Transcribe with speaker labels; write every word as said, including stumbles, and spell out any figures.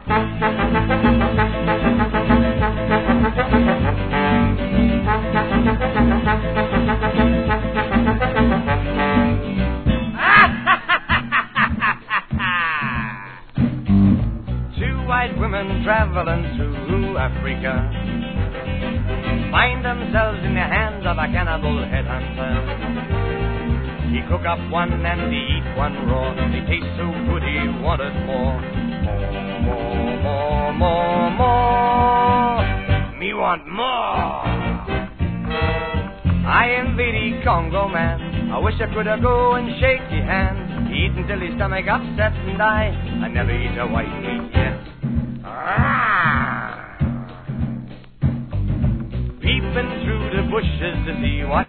Speaker 1: White women traveling through Africa find themselves in the hands of a cannibal headhunter. He cook up one and he eat one raw. They taste so good he wanted more. More, more, more, more, more. Me want more. I envy the Congo man. I wish I could have go and shake your hand. He eat until his stomach upset and die. I never eat a white meat yet. Peeping through the bushes to see what